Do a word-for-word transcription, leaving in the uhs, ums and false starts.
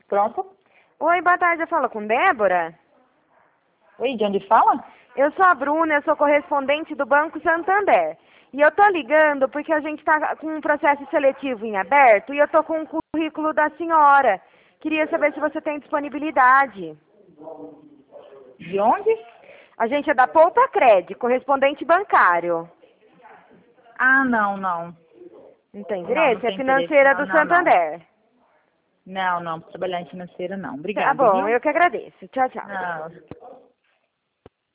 Pronto? Oi, boa tarde, eu falo com Débora? Oi, de onde fala? Eu sou a Bruna, eu sou correspondente do Banco Santander. E eu tô ligando porque a gente tá com um processo seletivo em aberto e eu tô com o currículo da senhora. Queria saber se você tem disponibilidade. De onde? A gente é da Poupa Cred, correspondente bancário. Ah, não, não. Não tem Não, não interesse? É tem interesse. financeira Não, do não, não. Santander. Não, não, trabalhar em financeira não. Tá Obrigada, bom, viu? eu que agradeço. Tchau, tchau. Não.